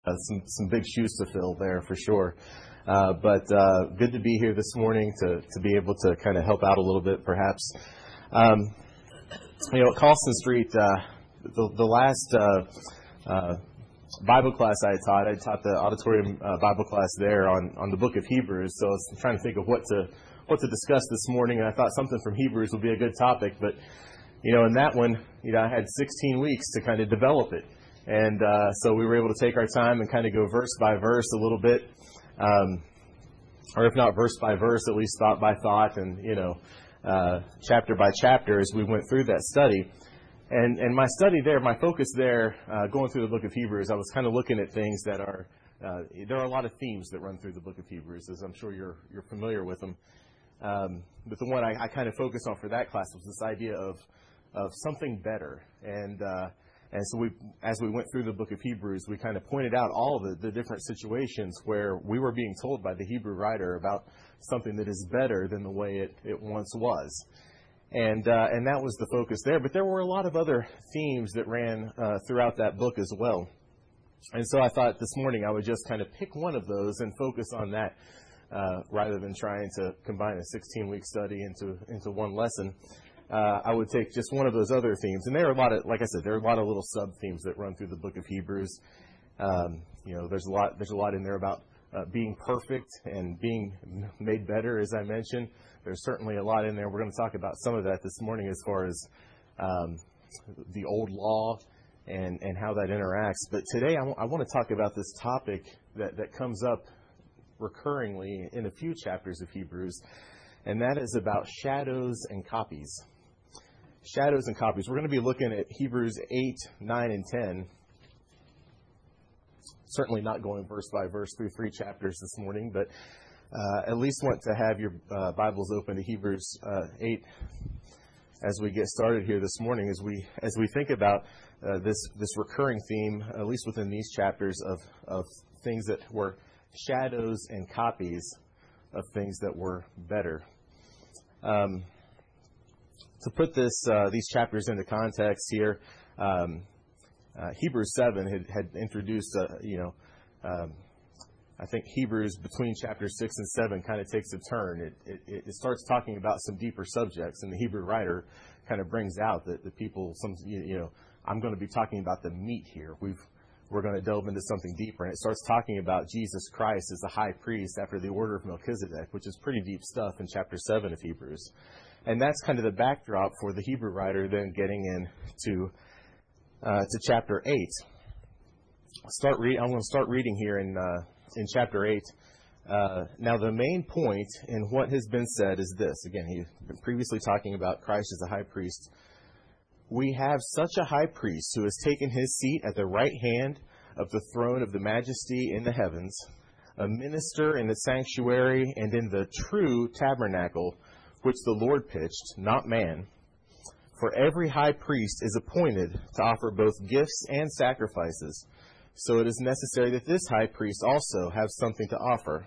some big shoes to fill there for sure. But good to be here this morning to be able to kind of help out a little bit, perhaps. At Carlson Street, the last Bible class I taught the auditorium Bible class there on the book of Hebrews. So I was trying to think of what to discuss this morning, and I thought something from Hebrews would be a good topic. But in that one, I had 16 weeks to kind of develop it. And so we were able to take our time and kind of go verse by verse a little bit, or if not verse by verse, at least thought by thought, and chapter by chapter as we went through that study. And my study there, my focus there, going through the book of Hebrews, I was kind of looking at things that are there are a lot of themes that run through the book of Hebrews, as I'm sure you're familiar with them. But the one I kind of focused on for that class was this idea of something better. And so as we went through the book of Hebrews, we kind of pointed out all the different situations where we were being told by the Hebrew writer about something that is better than the way it once was. And that was the focus there. But there were a lot of other themes that ran throughout that book as well. And so I thought this morning I would just kind of pick one of those and focus on that rather than trying to combine a 16-week study into one lesson. I would take just one of those other themes. And there are a lot of, like I said, there are a lot of little sub-themes that run through the book of Hebrews. There's a lot in there about being perfect and being made better, as I mentioned. There's certainly a lot in there. We're going to talk about some of that this morning as far as the old law and how that interacts. But today I want to talk about this topic that comes up recurringly in a few chapters of Hebrews, and that is about shadows and copies. Shadows and copies. We're going to be looking at Hebrews 8, 9, and 10. Certainly not going verse by verse through 3 chapters this morning, but at least want to have your Bibles open to Hebrews 8 as we get started here this morning, as we think about this recurring theme, at least within these chapters, of things that were shadows and copies of things that were better. To put these chapters into context here, Hebrews 7 had introduced, I think Hebrews between chapters 6 and 7 kind of takes a turn. It starts talking about some deeper subjects, and the Hebrew writer kind of brings out that the people, I'm going to be talking about the meat here. We're going to delve into something deeper, and it starts talking about Jesus Christ as the high priest after the order of Melchizedek, which is pretty deep stuff in chapter 7 of Hebrews. And that's kind of the backdrop for the Hebrew writer then getting into to chapter 8. I'm going to start reading here in chapter 8. Now, the main point in what has been said is this. Again, he's been previously talking about Christ as a high priest. We have such a high priest who has taken his seat at the right hand of the throne of the majesty in the heavens, a minister in the sanctuary and in the true tabernacle, which the Lord pitched, not man. For every high priest is appointed to offer both gifts and sacrifices. So it is necessary that this high priest also have something to offer.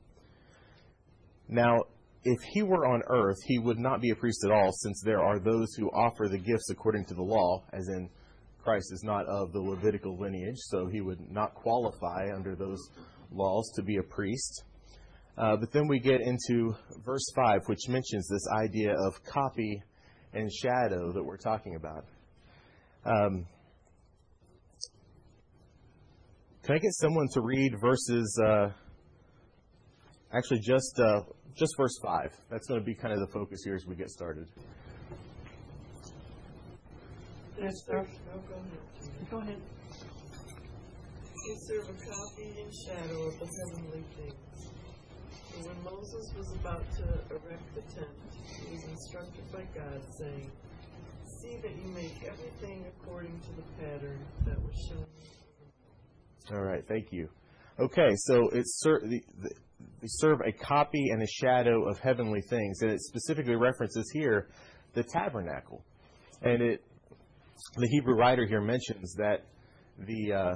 Now, if he were on earth, he would not be a priest at all, since there are those who offer the gifts according to the law, as in Christ is not of the Levitical lineage, so he would not qualify under those laws to be a priest. But then we get into verse 5, which mentions this idea of copy and shadow that we're talking about. Can I get someone to read verses, just verse 5. That's going to be kind of the focus here as we get started. Yes, sir. Go ahead. They serve a copy and shadow of the heavenly things. And when Moses was about to erect the tent, he was instructed by God, saying, "See that you make everything according to the pattern that was shown you." All right, thank you. Okay, so they serve a copy and a shadow of heavenly things, and it specifically references here the tabernacle. And the Hebrew writer here mentions that the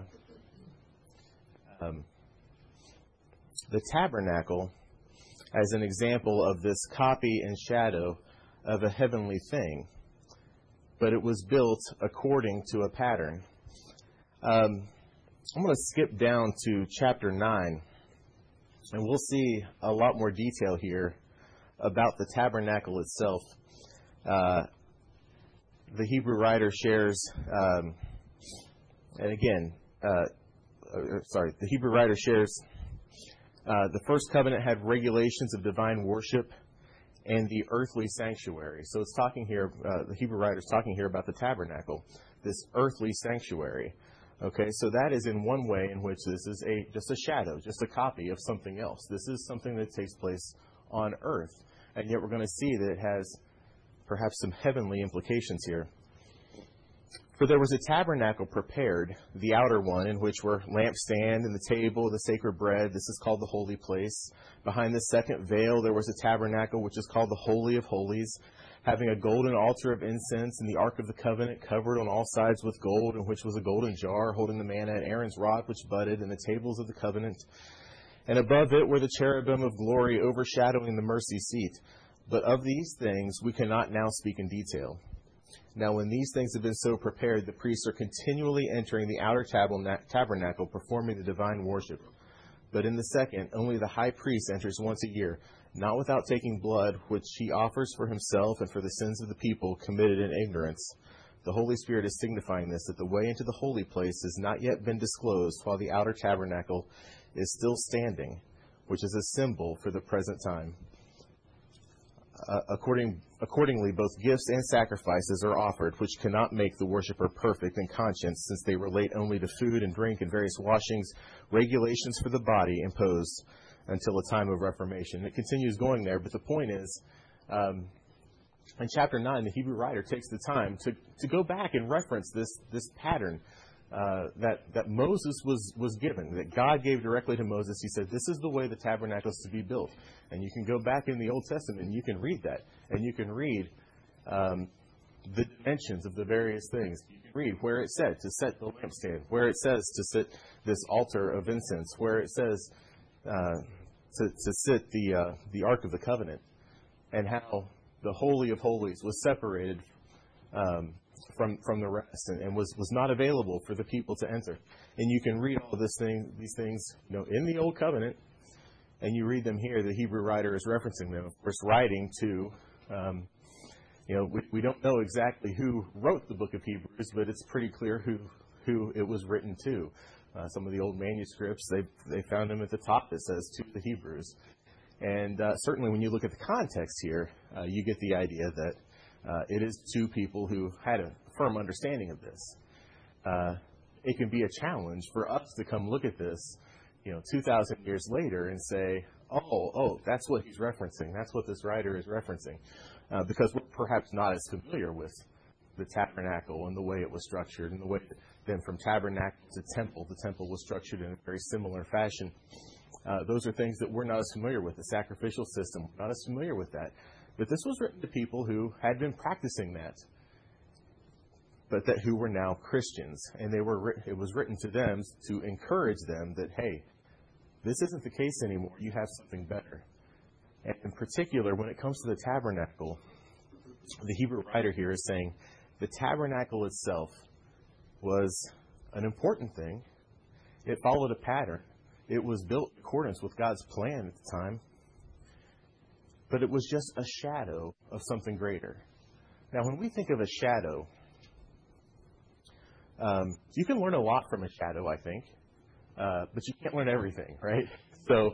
tabernacle as an example of this copy and shadow of a heavenly thing, but it was built according to a pattern. I'm going to skip down to chapter 9, and we'll see a lot more detail here about the tabernacle itself. The Hebrew writer shares, the Hebrew writer shares the first covenant had regulations of divine worship and the earthly sanctuary. So it's talking here, the Hebrew writer is talking here about the tabernacle, this earthly sanctuary. Okay, so that is in one way in which this is just a shadow, just a copy of something else. This is something that takes place on earth, and yet we're going to see that it has perhaps some heavenly implications here. For there was a tabernacle prepared, the outer one, in which were lampstand and the table, the sacred bread. This is called the holy place. Behind the second veil there was a tabernacle, which is called the Holy of Holies, having a golden altar of incense and the Ark of the Covenant covered on all sides with gold, in which was a golden jar holding the manna and Aaron's rod which budded, and the tables of the covenant. And above it were the cherubim of glory overshadowing the mercy seat. But of these things we cannot now speak in detail. Now when these things have been so prepared, the priests are continually entering the outer tabernacle, performing the divine worship. But in the second, only the high priest enters once a year, not without taking blood, which he offers for himself and for the sins of the people committed in ignorance. The Holy Spirit is signifying this, that the way into the holy place has not yet been disclosed, while the outer tabernacle is still standing, which is a symbol for the present time. Accordingly, both gifts and sacrifices are offered, which cannot make the worshiper perfect in conscience, since they relate only to food and drink and various washings, regulations for the body imposed until a time of reformation. It continues going there, but the point is, in chapter 9, the Hebrew writer takes the time to go back and reference this pattern that Moses was given, that God gave directly to Moses. He said, this is the way the tabernacle is to be built. And you can go back in the Old Testament and you can read that. And you can read the dimensions of the various things. You can read where it said to set the lampstand, where it says to sit this altar of incense, where it says to sit the Ark of the Covenant, and how the Holy of Holies was separated from the rest and was not available for the people to enter. And you can read all these things in the Old Covenant, and you read them here. The Hebrew writer is referencing them, of course, writing to, we don't know exactly who wrote the book of Hebrews, but it's pretty clear who it was written to. Some of the old manuscripts, they found them at the top. It says to the Hebrews. And certainly when you look at the context here, you get the idea that it is to people who had a firm understanding of this. It can be a challenge for us to come look at this, 2,000 years later and say, oh, that's what he's referencing. That's what this writer is referencing. Because we're perhaps not as familiar with the tabernacle and the way it was structured, and the way that then from tabernacle to temple, the temple was structured in a very similar fashion. Those are things that we're not as familiar with. The sacrificial system, we're not as familiar with that. But this was written to people who had been practicing that, but who were now Christians. And it was written to them to encourage them that, hey, this isn't the case anymore. You have something better. And in particular, when it comes to the tabernacle, the Hebrew writer here is saying the tabernacle itself was an important thing. It followed a pattern. It was built in accordance with God's plan at the time. But it was just a shadow of something greater. Now, when we think of a shadow, you can learn a lot from a shadow, I think, but you can't learn everything, right? So,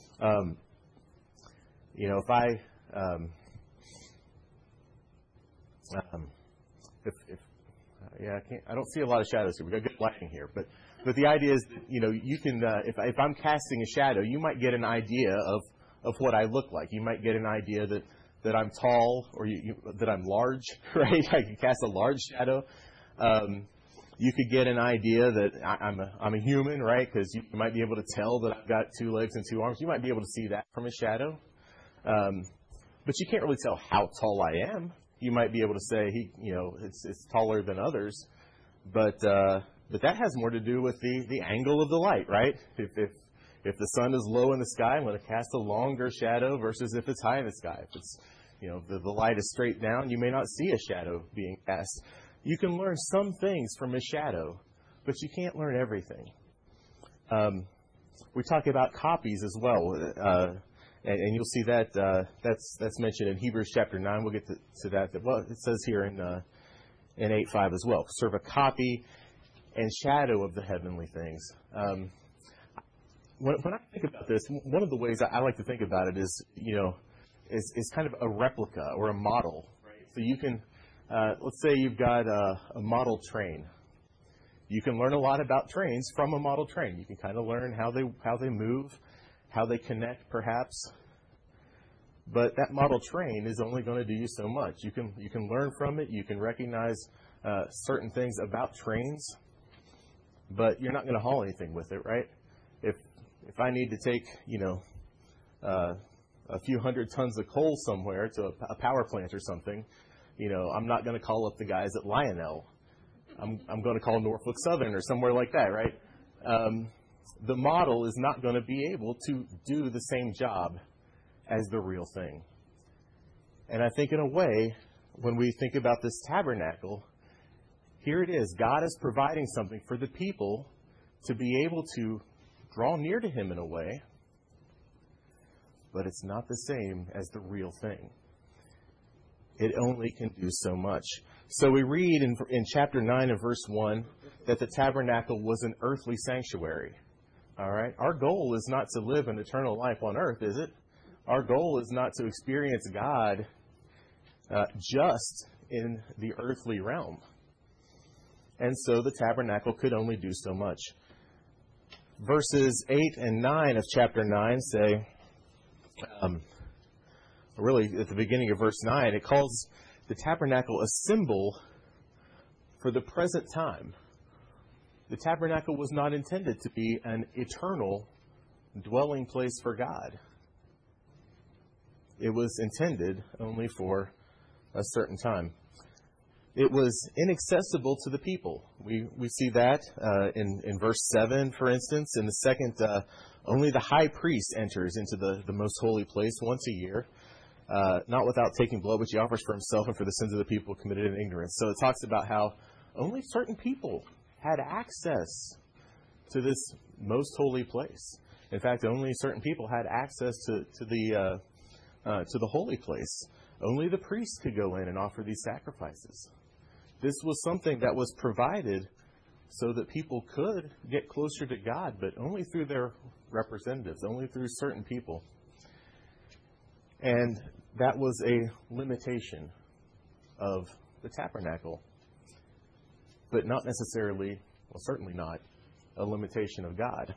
if I I don't see a lot of shadows here. We've got good lighting here, but the idea is that, you can, if I'm casting a shadow, you might get an idea of what I look like. You might get an idea that I'm tall, or that I'm large, right? I can cast a large shadow. You could get an idea that I'm a human, right? Because you might be able to tell that I've got 2 legs and 2 arms. You might be able to see that from a shadow. But you can't really tell how tall I am. You might be able to say it's taller than others, but that has more to do with the angle of the light, right? If the sun is low in the sky, I'm going to cast a longer shadow versus if it's high in the sky. If it's the light is straight down, you may not see a shadow being cast. You can learn some things from a shadow, but you can't learn everything. We talk about copies as well, and you'll see that that's mentioned in Hebrews chapter 9. We'll get to that. Well, it says here in 8:5 as well. Serve a copy and shadow of the heavenly things. When I think about this, one of the ways I like to think about it is, is kind of a replica or a model. Right? So you can, let's say you've got a model train. You can learn a lot about trains from a model train. You can kind of learn how they move, how they connect, perhaps. But that model train is only going to do you so much. You can learn from it. You can recognize certain things about trains, but you're not going to haul anything with it, right? If I need to take a few hundred tons of coal somewhere to a power plant or something, I'm not going to call up the guys at Lionel. I'm going to call Norfolk Southern or somewhere like that, right? The model is not going to be able to do the same job as the real thing. And I think in a way, when we think about this tabernacle, here it is. God is providing something for the people to be able to draw near to Him in a way, but it's not the same as the real thing. It only can do so much. So we read in chapter 9 and verse 1 that the tabernacle was an earthly sanctuary. All right? Our goal is not to live an eternal life on earth, is it? Our goal is not to experience God just in the earthly realm. And so the tabernacle could only do so much. Verses 8 and 9 of chapter 9 say, really at the beginning of verse 9, it calls the tabernacle a symbol for the present time. The tabernacle was not intended to be an eternal dwelling place for God. It was intended only for a certain time. It was inaccessible to the people. We see that in verse 7, for instance. In the second, only the high priest enters into the most holy place once a year, not without taking blood, which he offers for himself and for the sins of the people committed in ignorance. So it talks about how only certain people had access to this most holy place. In fact, only certain people had access to the holy place. Only the priests could go in and offer these sacrifices. This was something that was provided so that people could get closer to God, but only through their representatives, only through certain people. And that was a limitation of the tabernacle, but not necessarily, well, certainly not, a limitation of God.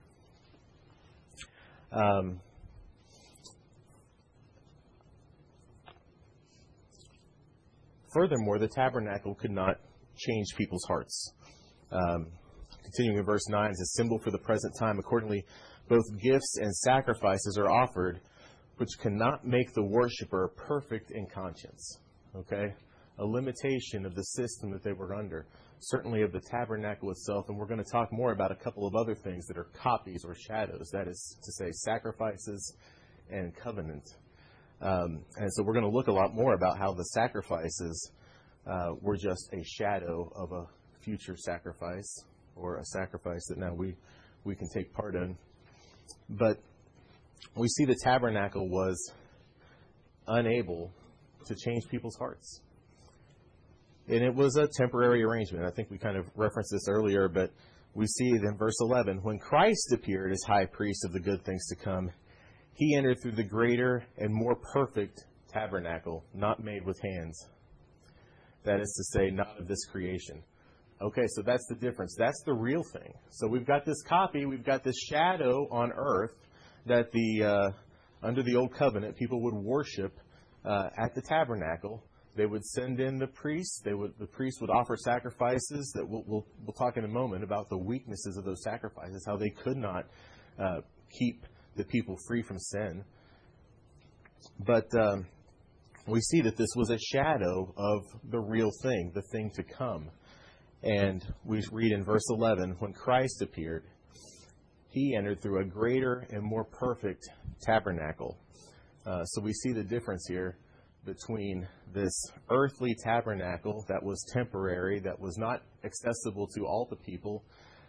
Furthermore, the tabernacle could not change people's hearts. Continuing in verse 9, as a symbol for the present time, accordingly, both gifts and sacrifices are offered, which cannot make the worshiper perfect in conscience. Okay? A limitation of the system that they were under, certainly of the tabernacle itself, and we're going to talk more about a couple of other things that are copies or shadows, that is to say, sacrifices and covenant. And so we're going to look a lot more about how the sacrifices were just a shadow of a future sacrifice, or a sacrifice that now we can take part in. But we see the tabernacle was unable to change people's hearts. And it was a temporary arrangement. I think we kind of referenced this earlier, but we see it in verse 11. When Christ appeared as high priest of the good things to come, He entered through the greater and more perfect tabernacle, not made with hands. That is to say, not of this creation. Okay, so that's the difference. That's the real thing. So we've got this copy, we've got this shadow on earth that under the old covenant, people would worship at the tabernacle. They would send in the priests. The priests would offer sacrifices. That we'll talk in a moment about the weaknesses of those sacrifices, how they could not keep the people free from sin. But we see that this was a shadow of the real thing, the thing to come. And we read in verse 11, when Christ appeared, He entered through a greater and more perfect tabernacle. So we see the difference here between this earthly tabernacle that was temporary, that was not accessible to all the people,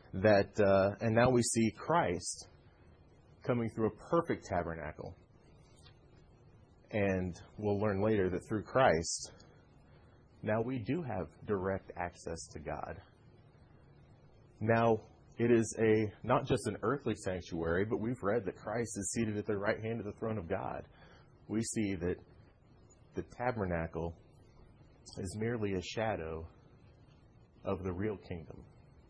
and now we see Christ coming through a perfect tabernacle. And we'll learn later that through Christ, now we do have direct access to God. Now, it is not just an earthly sanctuary, but we've read that Christ is seated at the right hand of the throne of God. We see that the tabernacle is merely a shadow of the real kingdom.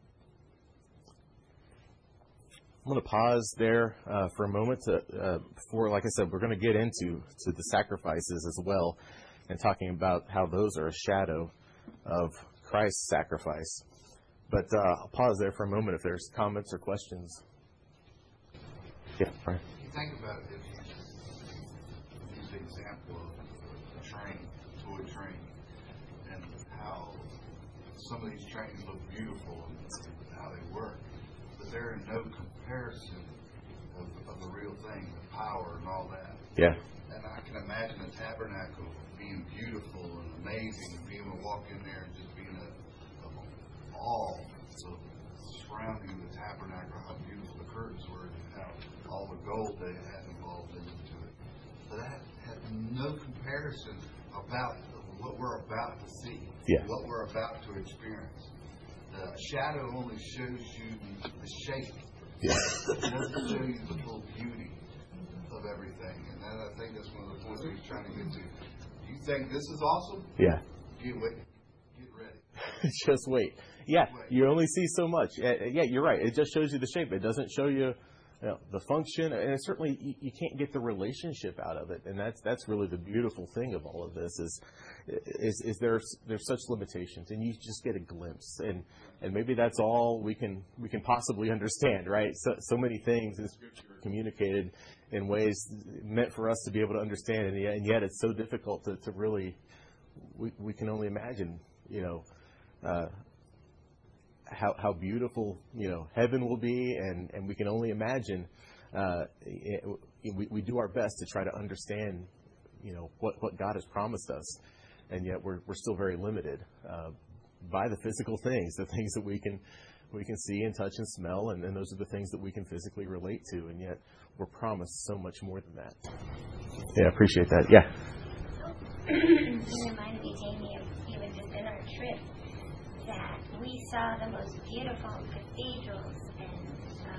I'm going to pause there for a moment before, like I said, we're going to get into the sacrifices as well and talking about how those are a shadow of Christ's sacrifice. But I'll pause there for a moment if there's comments or questions. Yeah, Brian. You think about it, use the example of a train, a toy train, and how some of these trains look beautiful and how they work, but they're in no comparison of the real thing, the power and all that. Yeah. And I can imagine a tabernacle being beautiful and amazing, and being able to walk in there and just being awe of surrounding the tabernacle, how beautiful the curtains were, and how all the gold they had involved into it. But that had no comparison about what we're about to see, what we're about to experience. The shadow only shows you the shape. It doesn't show you the full beauty of everything. And I think that's one of the points he's trying to get to. You think this is awesome? Yeah. Get ready. Just wait. Yeah, you only see so much. Yeah, you're right. It just shows you the shape. It doesn't show you, the function, and certainly you can't get the relationship out of it. And that's really the beautiful thing of all of this is there's such limitations, and you just get a glimpse, and maybe that's all we can possibly understand, right? So many things in Scripture are communicated in ways meant for us to be able to understand, and yet it's so difficult to really. We can only imagine, how beautiful, heaven will be, and we can only imagine. We do our best to try to understand, what God has promised us, and yet we're still very limited by the physical things, the things that we can see and touch and smell, and those are the things that we can physically relate to, and yet we're promised so much more than that. Yeah, I appreciate that. Yeah. It reminded me, Jamie, of even just in our trip, that we saw the most beautiful cathedrals and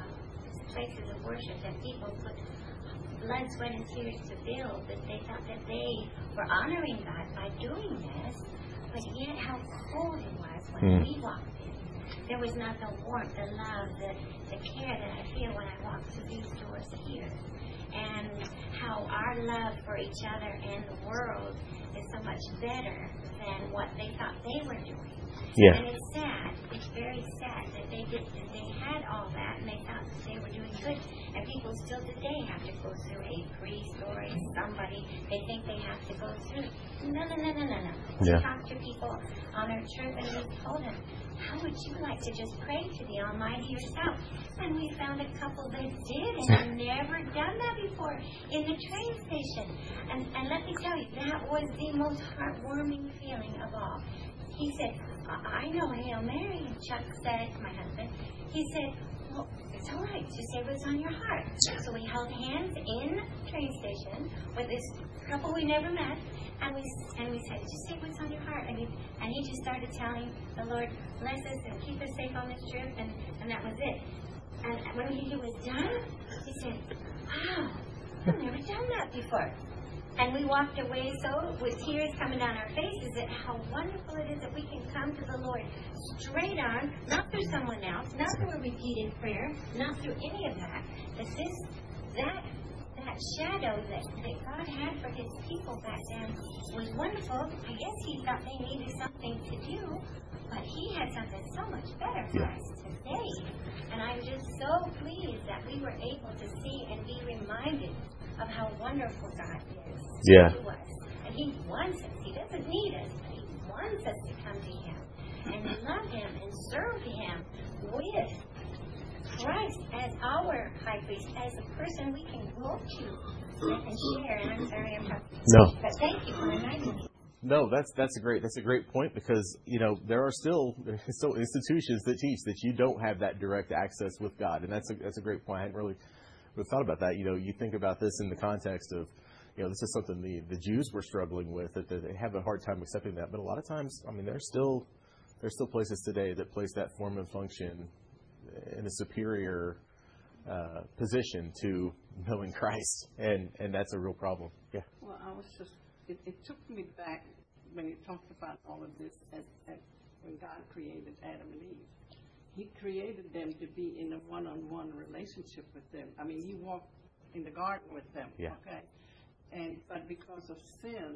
places of worship that people put blood, sweat, and tears to build, that they thought that they were honoring God by doing this, but yet how cold it was when we walked in. There was not the warmth, the love, the care that I feel when I walk through these doors here. And how our love for each other and the world is so much better than what they thought they were doing. Yeah. And it's sad. It's very sad that they had all that and they thought that they were doing good. And people still today have to go through a priest or somebody they think they have to go through. No. We talked to people on our trip and we told them, how would you like to just pray to the Almighty yourself? And we found a couple that did and had never done that before in the train station. And let me tell you, that was the most heartwarming feeling of all. He said, I know Hail Mary. And Chuck said, my husband, he said, well, it's all right. Just say what's on your heart. So we held hands in the train station with this couple we never met. And we said, just say what's on your heart. And he just started telling the Lord, bless us and keep us safe on this trip. And that was it. And when he was done, he said, wow, I've never done that before. And we walked away with tears coming down our faces at how wonderful it is that we can come to the Lord straight on, not through someone else, not through a repeated prayer, not through any of that. That shadow that God had for his people back then was wonderful. I guess he thought they needed something to do, but he had something so much better for us today. And I'm just so pleased that we were able to see and be reminded of how wonderful God is to us. And he wants us. He doesn't need us, but he wants us to come to him and love him and serve him with Christ as our high priest, as a person we can go to and share. And I'm sorry I'm talking. No. But thank you for reminding me. No, that's a great point, because there's still institutions that teach that you don't have that direct access with God, and that's a great point. I hadn't really thought about that. You think about this in the context of this is something the Jews were struggling with, that they have a hard time accepting that. But a lot of times, I mean, there's still places today that place that form and function in a superior position to knowing Christ, and that's a real problem. Yeah. Well, it took me back when you talked about all of this at when God created Adam and Eve. He created them to be in a one-on-one relationship with them. I mean, he walked in the garden with them. Yeah. Okay. But because of sin,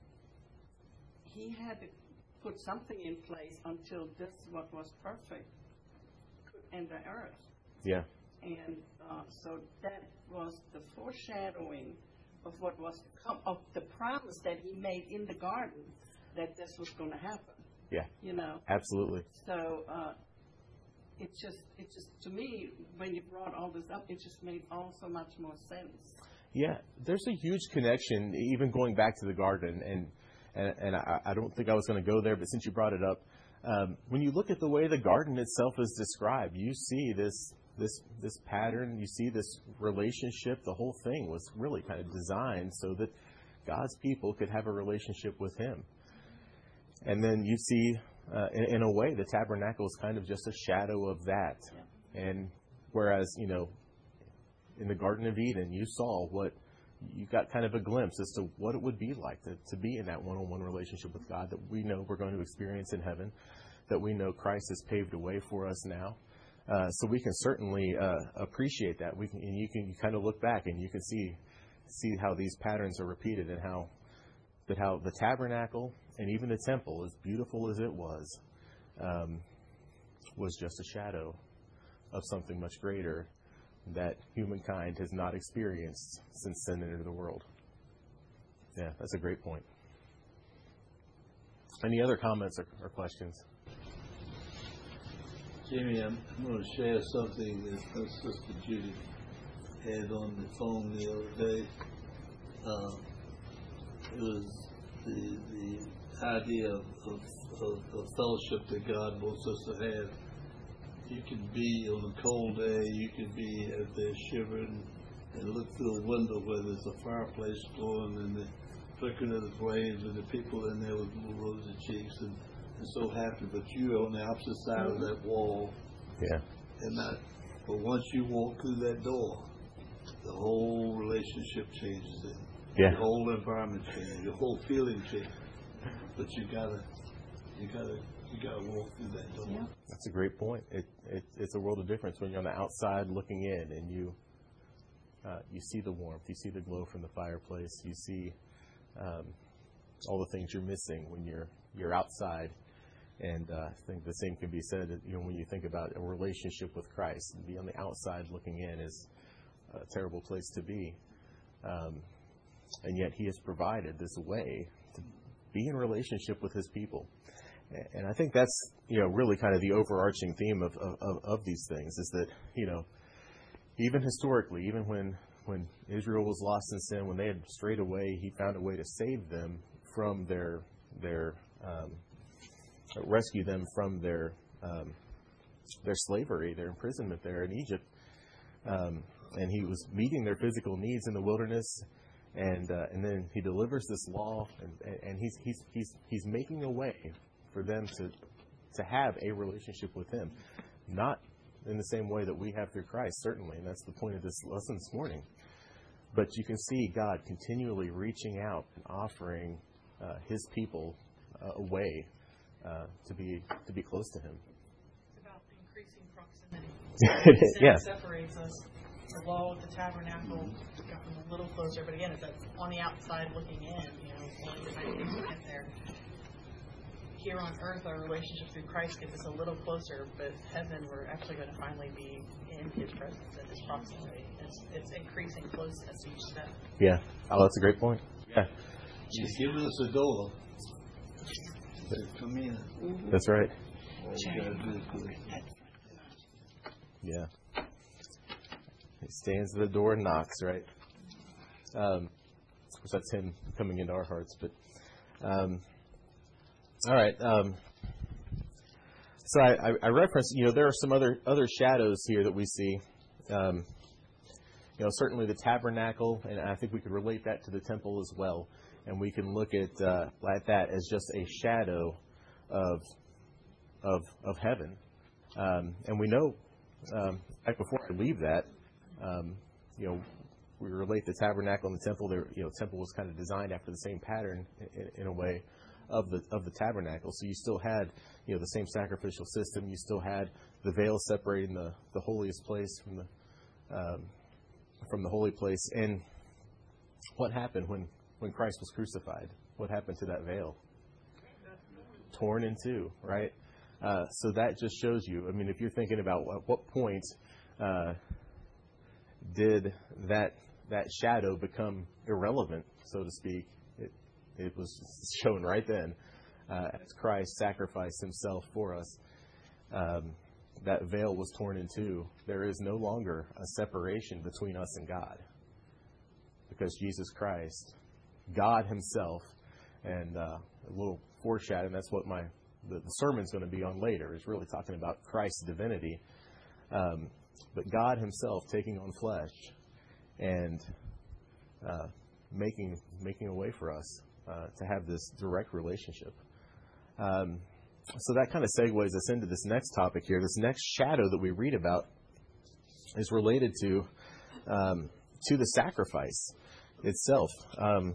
he had to put something in place until this, what was perfect, could enter earth. Yeah. And so that was the foreshadowing of what was to come, of the promise that he made in the garden, that this was going to happen. Yeah. Absolutely. So it just to me, when you brought all this up, it just made all so much more sense. Yeah, there's a huge connection, even going back to the garden, and I don't think I was going to go there, but since you brought it up, when you look at the way the garden itself is described, you see this pattern, you see this relationship. The whole thing was really kind of designed so that God's people could have a relationship with Him. And then you see, in a way, the tabernacle is kind of just a shadow of that. Yeah. And whereas, in the Garden of Eden, you got kind of a glimpse as to what it would be like to be in that one-on-one relationship with God that we know we're going to experience in heaven, that we know Christ has paved a way for us now. So we can certainly appreciate that. You can kind of look back and you can see how these patterns are repeated, and how the tabernacle and even the temple, as beautiful as it was just a shadow of something much greater that humankind has not experienced since sin entered the world. Yeah, that's a great point. Any other comments or questions? Jimmy, I'm going to share something that Sister Judy had on the phone the other day. It was the idea of fellowship that God wants us to have. You can be on a cold day, you can be out there shivering and look through a window where there's a fireplace going and the flickering of the flames and the people in there with little rosy cheeks and so happy, but you're on the opposite side of that wall. Yeah. But once you walk through that door, the whole relationship changes. Yeah. The whole environment changes. Your whole feeling changes. But you gotta walk through that door. Yeah. That's a great point. It's a world of difference when you're on the outside looking in, and you see the warmth, you see the glow from the fireplace, you see all the things you're missing when you're outside. And I think the same can be said, when you think about a relationship with Christ. And be on the outside looking in is a terrible place to be. And yet He has provided this way to be in relationship with His people. And I think that's, really kind of the overarching theme of these things, is that, even historically, even when Israel was lost in sin, when they had strayed away, He found a way to save them from rescue them from their slavery, their imprisonment there in Egypt. And He was meeting their physical needs in the wilderness, and then He delivers this law, and He's making a way for them to have a relationship with Him, not in the same way that we have through Christ, certainly, and that's the point of this lesson this morning. But you can see God continually reaching out and offering His people a way to be close to Him. It's about increasing proximity. Yeah. Sin separates us. The law with the tabernacle got them a little closer, but again, it's on the outside looking in. One of the things to get there. Here on earth, our relationship through Christ gets us a little closer, but heaven, we're actually going to finally be in His presence and His proximity. It's increasing closeness each step. Yeah. Oh, that's a great point. Yeah. He's given us a door. Come in. That's right. All we gotta do is go. Yeah. He stands at the door and knocks, right? Of course, that's Him coming into our hearts. But All right. So I referenced, there are some other shadows here that we see. Certainly the tabernacle, and I think we could relate that to the temple as well. And we can look at that as just a shadow of heaven. And we know, right before I leave that, we relate the tabernacle and the temple. The temple was kind of designed after the same pattern in a way of the tabernacle. So you still had the same sacrificial system. You still had the veil separating the holiest place from the holy place. And what happened when Christ was crucified? What happened to that veil? Torn in two, right? So that just shows you. I mean, if you're thinking about at what point did that shadow become irrelevant, so to speak, it was shown right then as Christ sacrificed himself for us. That veil was torn in two. There is no longer a separation between us and God, because Jesus Christ, God himself, and a little foreshadowing, that's what the sermon's going to be on later, is really talking about Christ's divinity. But God himself taking on flesh and making a way for us to have this direct relationship. So that kind of segues us into this next topic here. This next shadow that we read about is related to the sacrifice itself. I'm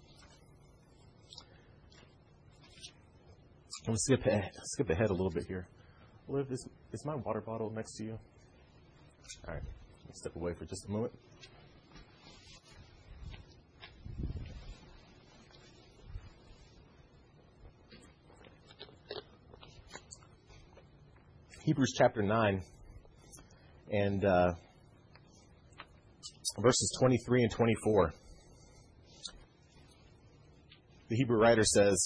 going to skip ahead a little bit here. Liv, is my water bottle next to you? All right, let me step away for just a moment. Hebrews chapter 9 and verses 23 and 24. The Hebrew writer says,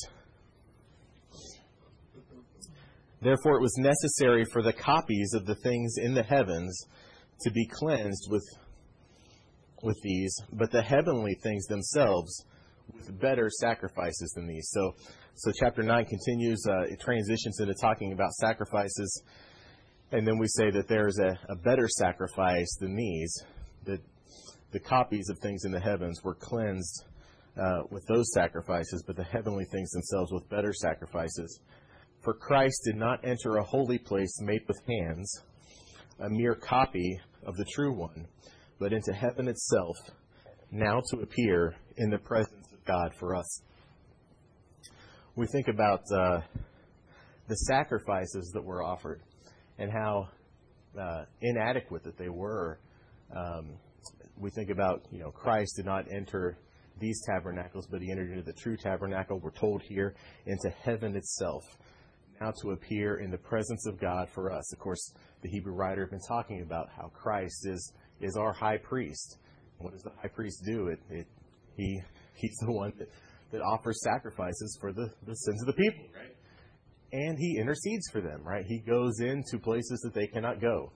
"Therefore it was necessary for the copies of the things in the heavens to be cleansed with these, but the heavenly things themselves with better sacrifices than these." So chapter 9 continues, it transitions into talking about sacrifices, and then we say that there's a better sacrifice than these, that the copies of things in the heavens were cleansed with those sacrifices, but the heavenly things themselves with better sacrifices. For Christ did not enter a holy place made with hands, a mere copy of the true one, but into heaven itself, now to appear in the presence of God for us. We think about the sacrifices that were offered and how inadequate that they were. We think about, Christ did not enter these tabernacles, but he entered into the true tabernacle, we're told here, into heaven itself, now to appear in the presence of God for us. Of course, the Hebrew writer has been talking about how Christ is our high priest. What does the high priest do? He's the one that offers sacrifices for the sins of the people, right? And he intercedes for them, right? He goes into places that they cannot go.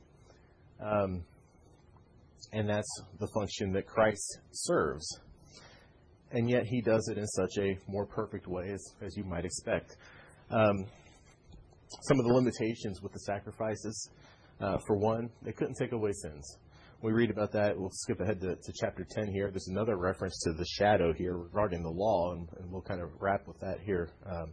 And that's the function that Christ serves. And yet he does it in such a more perfect way as you might expect. Some of the limitations with the sacrifices, for one, they couldn't take away sins. We read about that. We'll skip ahead to chapter 10 here. There's another reference to the shadow here regarding the law, and we'll kind of wrap with that here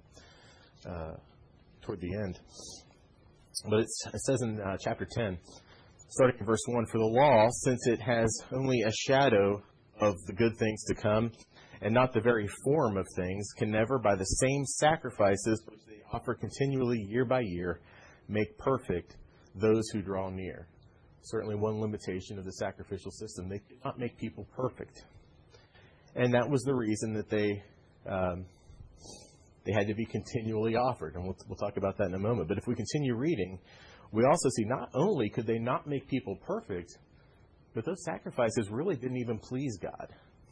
toward the end. But it says in chapter 10, starting in verse 1, "For the law, since it has only a shadow of the good things to come, and not the very form of things, can never, by the same sacrifices which they offer continually year by year, make perfect those who draw near." Certainly one limitation of the sacrificial system. They could not make people perfect. And that was the reason that they had to be continually offered. And we'll talk about that in a moment. But if we continue reading, we also see not only could they not make people perfect, but those sacrifices really didn't even please God.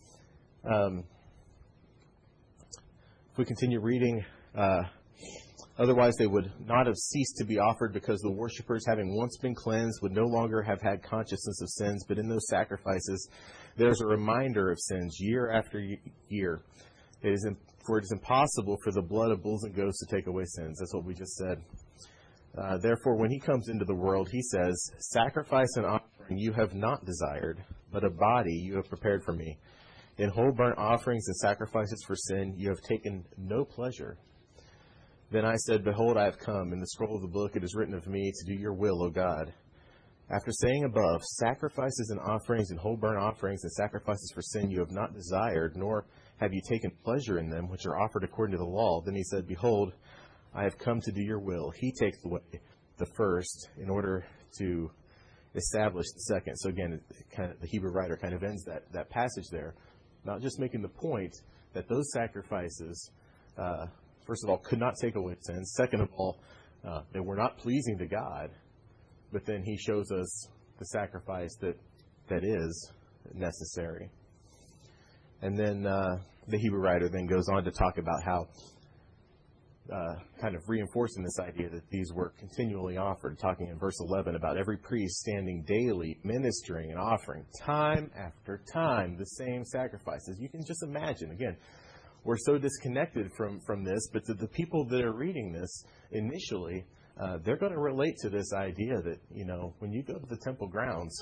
If we continue reading, otherwise they would not have ceased to be offered, because the worshippers, having once been cleansed, would no longer have had consciousness of sins. But in those sacrifices, there's a reminder of sins year after year. For it is impossible for the blood of bulls and goats to take away sins. That's what we just said. Therefore, when he comes into the world, he says, sacrifice and offering you have not desired, but a body you have prepared for me. In whole burnt offerings and sacrifices for sin you have taken no pleasure. Then I said, behold, I have come. In the scroll of the book it is written of me to do your will, O God. After saying above, sacrifices and offerings and whole burnt offerings and sacrifices for sin you have not desired, nor have you taken pleasure in them, which are offered according to the law. Then he said, behold, I have come to do your will. He takes away the first in order to establish the second. So again, the Hebrew writer kind of ends that passage there, not just making the point that those sacrifices, first of all, could not take away sins. Second of all, they were not pleasing to God. But then he shows us the sacrifice that is necessary. And then the Hebrew writer then goes on to talk about how, kind of reinforcing this idea that these were continually offered, talking in verse 11 about every priest standing daily, ministering and offering time after time the same sacrifices. You can just imagine, again, we're so disconnected from this, but to the people that are reading this initially, they're going to relate to this idea that, when you go to the temple grounds,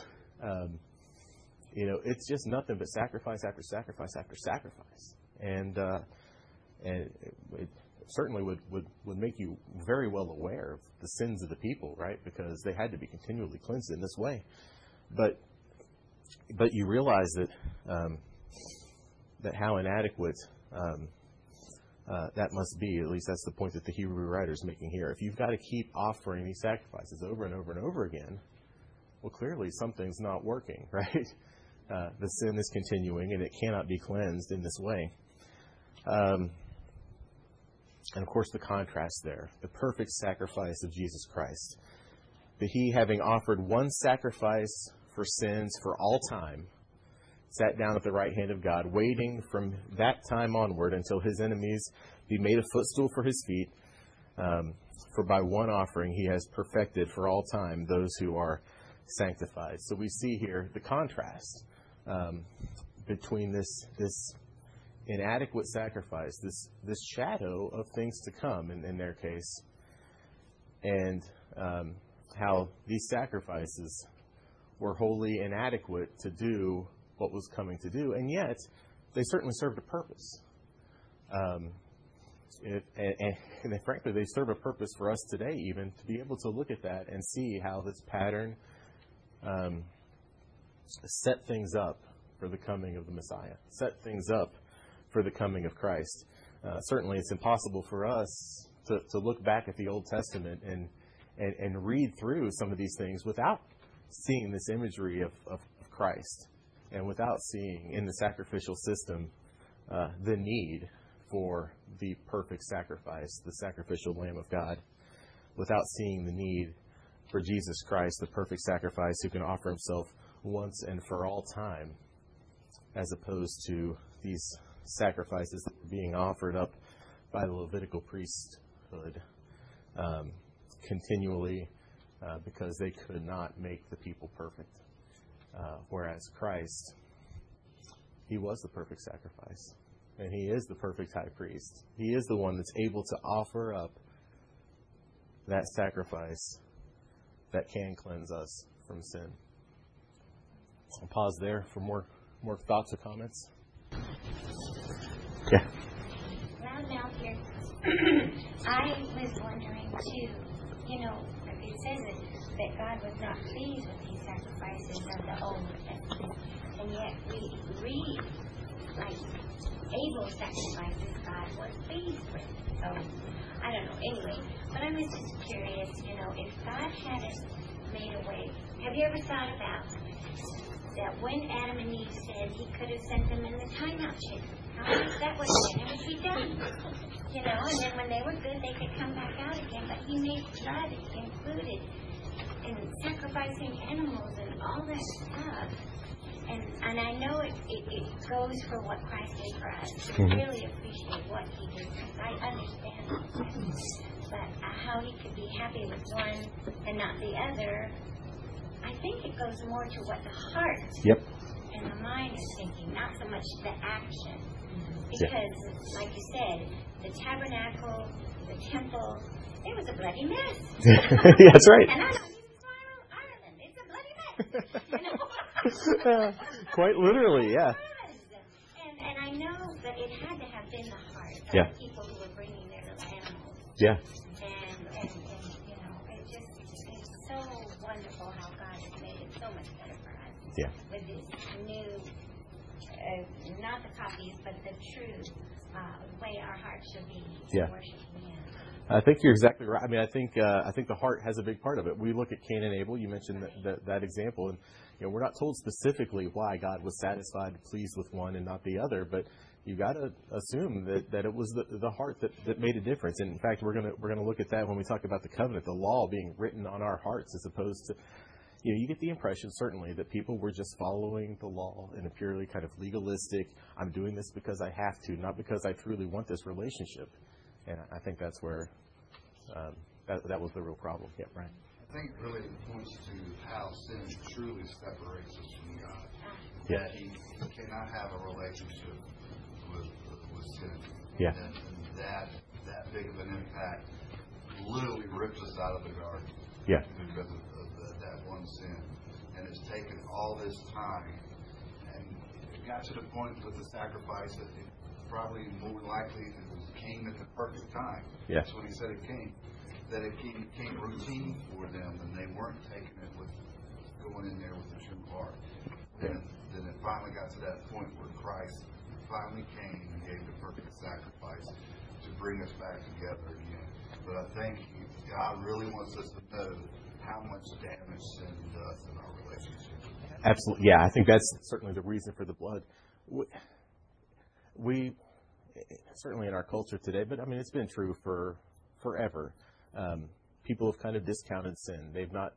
it's just nothing but sacrifice after sacrifice after sacrifice. And it certainly would make you very well aware of the sins of the people, right? Because they had to be continually cleansed in this way. But you realize that how inadequate that must be. At least that's the point that the Hebrew writer is making here. If you've got to keep offering these sacrifices over and over and over again, well, clearly something's not working, right? The sin is continuing, and it cannot be cleansed in this way. And, of course, the contrast there, the perfect sacrifice of Jesus Christ. That he, having offered one sacrifice for sins for all time, sat down at the right hand of God, waiting from that time onward until his enemies be made a footstool for his feet. For by one offering he has perfected for all time those who are sanctified. So we see here the contrast between this inadequate sacrifice, this shadow of things to come in their case, and how these sacrifices were wholly inadequate to do what was coming to do, and yet they certainly served a purpose. And frankly, they serve a purpose for us today, even to be able to look at that and see how this pattern set things up for the coming of the Messiah, set things up for the coming of Christ. Certainly, it's impossible for us to look back at the Old Testament and read through some of these things without seeing this imagery of Christ, and without seeing in the sacrificial system the need for the perfect sacrifice, the sacrificial Lamb of God, without seeing the need for Jesus Christ, the perfect sacrifice who can offer himself once and for all time, as opposed to these sacrifices that were being offered up by the Levitical priesthood continually because they could not make the people perfect. Whereas Christ, he was the perfect sacrifice. And he is the perfect high priest. He is the one that's able to offer up that sacrifice that can cleanse us from sin. I'll pause there for more thoughts or comments. Yeah. Well, now here, I was wondering too, it says that God was not pleased with these sacrifices of the Old Testament, and yet we read, like, Abel's sacrifices God was pleased with. So, I don't know. Anyway, but I was just curious, if God hadn't made a way, have you ever thought about that when Adam and Eve said he could have sent them in the timeout chamber? How much that would have been, it would be done. And then when they were good, they could come back out again. But he made blood included in sacrificing animals and all that stuff. And I know it goes for what Christ did for us. I really appreciate what he did. I understand that. But how he could be happy with one and not the other, I think it goes more to what the heart and the mind is thinking, not so much the action. Because, like you said, the tabernacle, the temple, it was a bloody mess. Yeah, that's right. And I don't even from Ireland. It's a bloody mess. You know? Quite literally, yeah. And I know that it had to have been the heart of Yeah. the people who were bringing their little animals. Yeah. And you know, it's so wonderful how God has made it so much better for us. Yeah. With this new, not the copies, but the true way our hearts should be Yeah. worshiping Him. I think you're exactly right. I mean, I think the heart has a big part of it. We look at Cain and Abel. You mentioned that example, and we're not told specifically why God was satisfied, pleased with one and not the other. But you got to assume that it was the heart that made a difference. And in fact, we're gonna look at that when we talk about the covenant, the law being written on our hearts, as opposed to, you get the impression certainly that people were just following the law in a purely kind of legalistic, I'm doing this because I have to, not because I truly want this relationship. And I think that's where that was the real problem. Yeah, right. I think really it points to how sin truly separates us from God. Yeah. That He cannot have a relationship with sin. Yeah. And that big of an impact literally ripped us out of the garden. Yeah. Because of that one sin. And it's taken all this time. And it got to the point with the sacrifice that it probably more likely it came at the perfect time. Yeah. That's when He said it came. That it became routine for them, and they weren't taking it with going in there with a true heart. Then it finally got to that point where Christ finally came and gave the perfect sacrifice to bring us back together again. But I think God really wants us to know how much damage sin does in our relationship. Absolutely. Yeah, I think that's certainly the reason for the blood. We certainly in our culture today, but I mean, it's been true for forever. People have kind of discounted sin. They've not,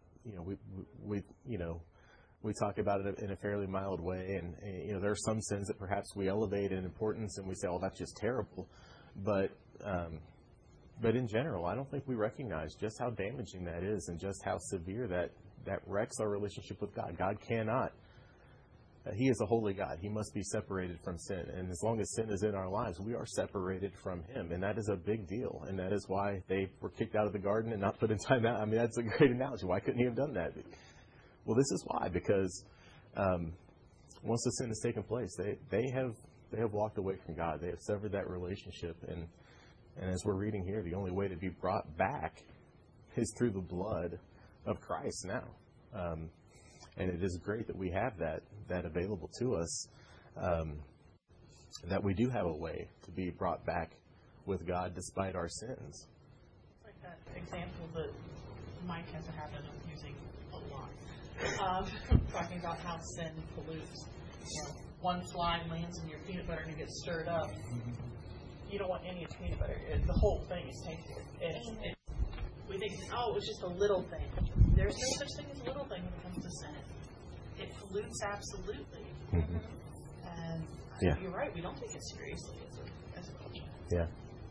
we talk about it in a fairly mild way, and there are some sins that perhaps we elevate in importance, and we say, "Oh, that's just terrible." But in general, I don't think we recognize just how damaging that is, and just how severe that wrecks our relationship with God. God cannot. He is a holy God. He must be separated from sin. And as long as sin is in our lives, we are separated from Him. And that is a big deal. And that is why they were kicked out of the garden and not put in time out. I mean, that's a great analogy. Why couldn't He have done that? Well, this is why. Because once the sin has taken place, they have walked away from God. They have severed that relationship. And as we're reading here, the only way to be brought back is through the blood of Christ now. And it is great that we have that available to us, that we do have a way to be brought back with God despite our sins. It's like that example that Mike has a habit of using a lot, talking about how sin pollutes. One fly lands in your peanut butter and it gets stirred up. You don't want any of the peanut butter. The whole thing is tainted. We think, it was just a little thing. There's no such thing as a little thing when it comes to sin. It pollutes absolutely. Mm-hmm. And Yeah. You're right, we don't take it seriously as a culture. Yeah.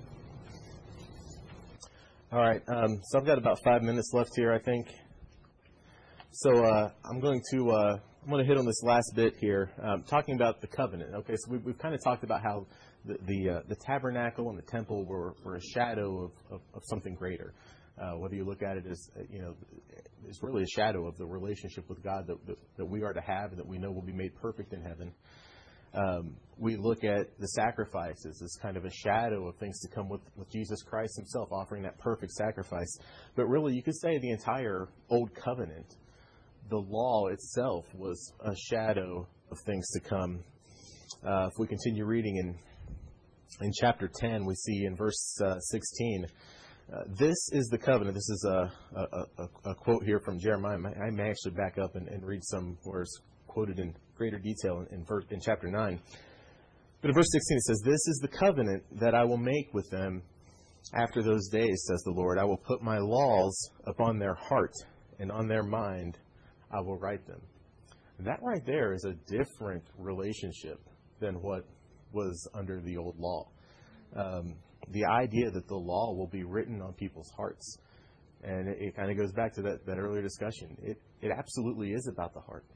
All right. So I've got about 5 minutes left here, I think. So I'm going to hit on this last bit here, talking about the covenant. Okay, so we've kind of talked about how the tabernacle and the temple were a shadow of something greater. Whether you look at it as, it's really a shadow of the relationship with God that we are to have and that we know will be made perfect in heaven. We look at the sacrifices as kind of a shadow of things to come with Jesus Christ Himself offering that perfect sacrifice. But really, you could say the entire Old Covenant, the law itself, was a shadow of things to come. If we continue reading in chapter 10, we see in verse 16, this is the covenant. This is a quote here from Jeremiah. I may actually back up and read some where it's quoted in greater detail in chapter 9. But in verse 16 it says, "This is the covenant that I will make with them after those days, says the Lord. I will put my laws upon their heart, and on their mind I will write them." That right there is a different relationship than what was under the old law. The idea that the law will be written on people's hearts. And it kind of goes back to that earlier discussion. It absolutely is about the heart.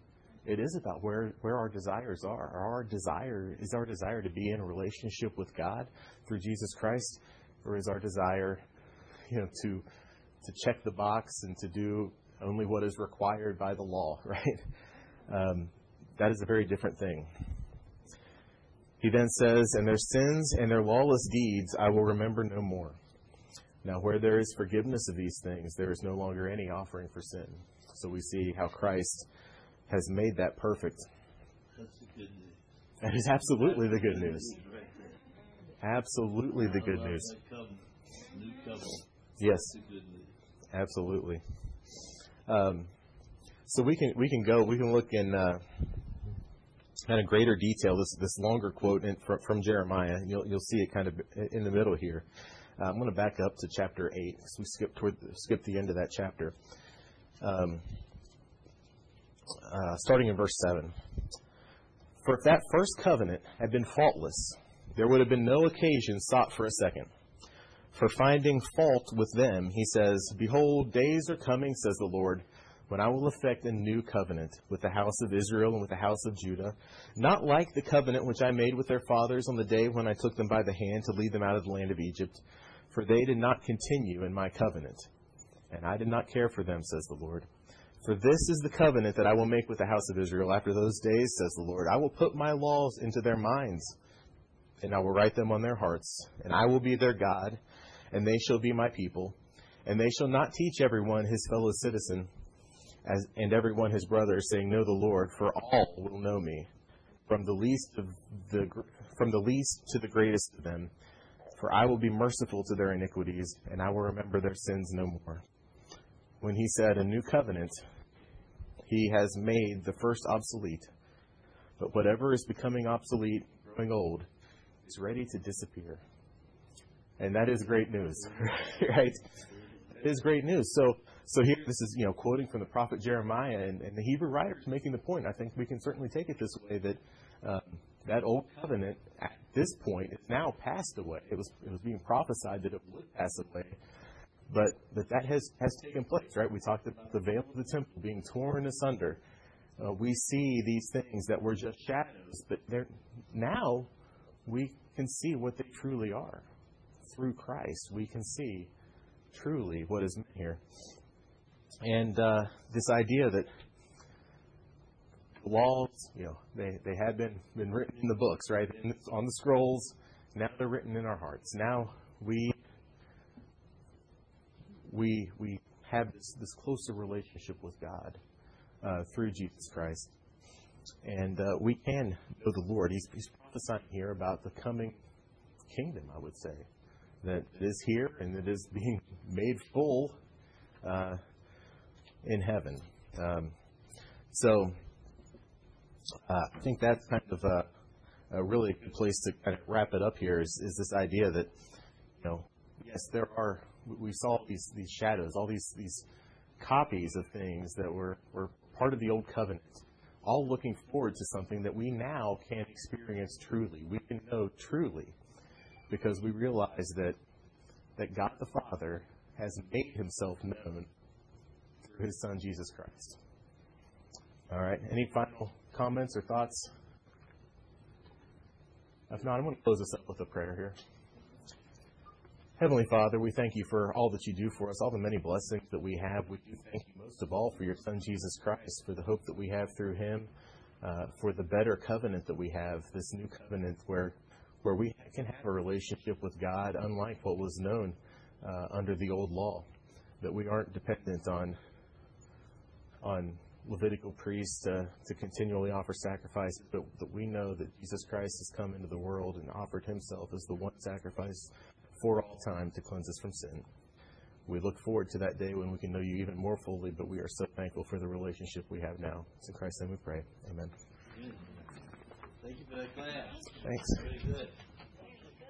It is about where our desires are. Our desire to be in a relationship with God through Jesus Christ, or is our desire, to check the box and to do only what is required by the law, right? That is a very different thing. He then says, "And their sins and their lawless deeds I will remember no more." Now, where there is forgiveness of these things, there is no longer any offering for sin. So we see how Christ has made that perfect. That's the good news. That is absolutely the good news. Right Absolutely the good there. news. That covenant, new covenant. Yes, That's the good news. absolutely. So we can look in kind of greater detail. This longer quote from Jeremiah, and you'll see it kind of in the middle here. I'm going to back up to chapter 8 because we skipped the end of that chapter. Starting in verse 7. "For if that first covenant had been faultless, there would have been no occasion sought for a second. For finding fault with them, he says, Behold, days are coming, says the Lord, when I will effect a new covenant with the house of Israel and with the house of Judah, not like the covenant which I made with their fathers on the day when I took them by the hand to lead them out of the land of Egypt. For they did not continue in my covenant, and I did not care for them, says the Lord. For this is the covenant that I will make with the house of Israel after those days, says the Lord. I will put my laws into their minds, and I will write them on their hearts, and I will be their God, and they shall be my people. And they shall not teach everyone his fellow citizen, and everyone his brother, saying, Know the Lord, for all will know me, from the least to the greatest of them. For I will be merciful to their iniquities, and I will remember their sins no more." When he said a new covenant, he has made the first obsolete. But whatever is becoming obsolete, growing old, is ready to disappear. And that is great news, right? It is great news. So here, this is quoting from the prophet Jeremiah, and the Hebrew writer is making the point. I think we can certainly take it this way that that old covenant at this point is now passed away. It was being prophesied that it would pass away, but that has taken place, right? We talked about the veil of the temple being torn asunder. We see these things that were just shadows, but now we can see what they truly are. Through Christ, we can see truly what is meant here. And this idea that laws, they had been written in the books, right? On the scrolls. Now they're written in our hearts. Now we have this closer relationship with God through Jesus Christ. And we can know the Lord. He's prophesying here about the coming kingdom, I would say, that it is here and it is being made full in heaven. So I think that's kind of a really good place to kind of wrap it up here is this idea that, yes, we saw these shadows, all these copies of things that were part of the old covenant, all looking forward to something that we now can experience truly. We can know truly because we realize that God the Father has made himself known through his Son, Jesus Christ. All right. Any final comments or thoughts? If not, I'm going to close this up with a prayer here. Heavenly Father, we thank you for all that you do for us, all the many blessings that we have. We do thank you most of all for your Son, Jesus Christ, for the hope that we have through him, for the better covenant that we have, this new covenant where we can have a relationship with God unlike what was known under the old law, that we aren't dependent on Levitical priests to continually offer sacrifices, but that we know that Jesus Christ has come into the world and offered himself as the one sacrifice for all time to cleanse us from sin. We look forward to that day when we can know you even more fully, but we are so thankful for the relationship we have now. It's in Christ's name we pray. Amen. Thank you for that class. Thanks. Very good.